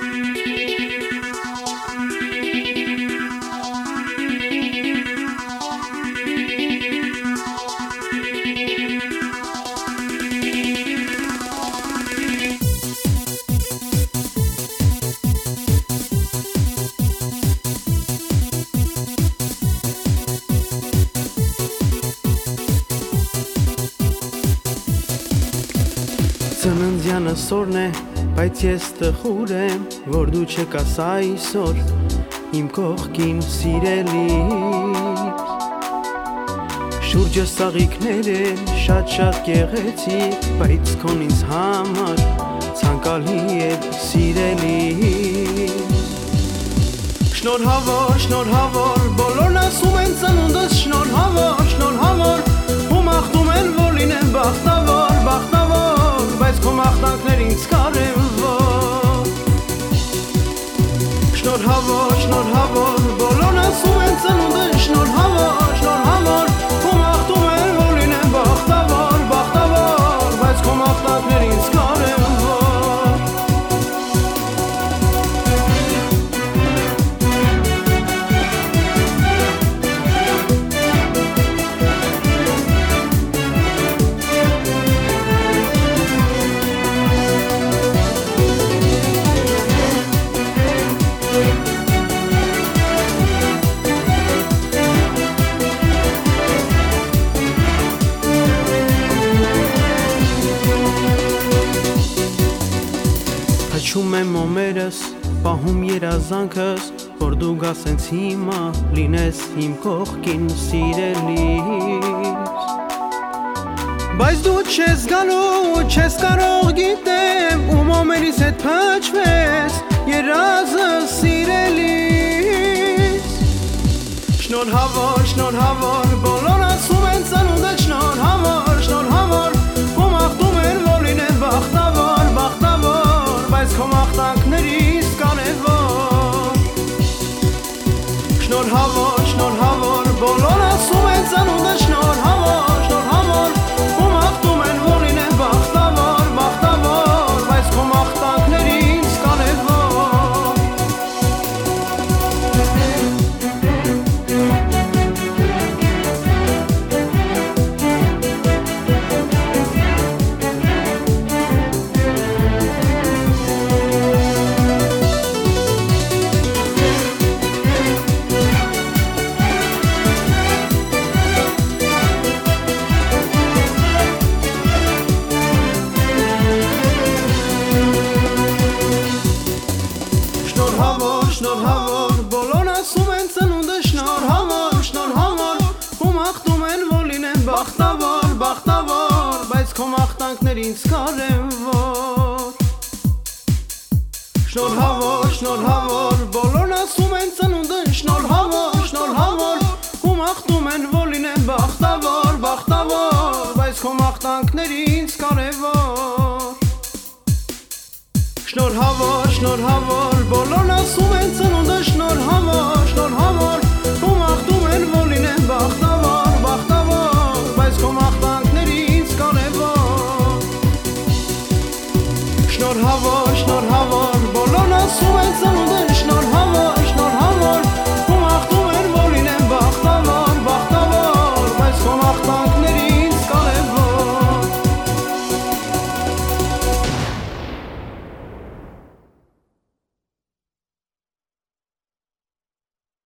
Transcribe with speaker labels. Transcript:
Speaker 1: Ծննդյանս օրն է, բայց ես տխուր եմ, որ դու չկաս այսօր իմ կողքին սիրելիս։ Շուրջը սաղիկներ են շատ գեղեցիկ, բայց քոն ինձ համար ցանկալի է սիրելիս։ Շնորհավոր, բոլորն ասում են ծնունդս շնորհավոր, ու մաղթում են, որ լինեմ բախտավոր, բայց քո մաղթանքներ ինձ կարևոր։ Շնորհավոր, բոլորն ասում են ծնունդս շնորհավոր, ու մաղթում են, որ լինեմ բախտավոր, բայց քո մաղթանքներ ինձ կարևոր։ Հաչում եմ օմերս, պահում երազանքս, որ դու գաս հենց հիմա, լինես իմ կողքին սիրելիս։ Բայց դու չես գալու, չես կարող գիտեմ, ում օմերիս հետ փչվես, երազս սիրելիս։ Շնորհավոր, բոլոր ասում են ծնունդը շնորհավոր, ու մաղթում են, որ լինեն բախտավոր, բայց քո մաղթանքներից կարևոր։ Շնորհավոր, բոլոր ասում են ծնունդը շնորհավոր, ու մաղթում են, որ լինեն բախտավոր, բայց քո մաղթանքներից կարևոր։ Շնորհավոր, բոլոր ասում են ծնունդը շնորհավոր, ու մաղթում են, որ լինեն բախտավոր, բայց քո մաղթանքներ ինձ կարևոր։ Շնորհավոր, բոլոր ասում են ծնունդը շնորհավոր, ու մաղթում են, որ լինեն բախտավոր, բայց քո մաղթանքներ ինձ կարևոր։ Շնորհավոր, բոլորն ասում են ծնունդը շնորհավոր,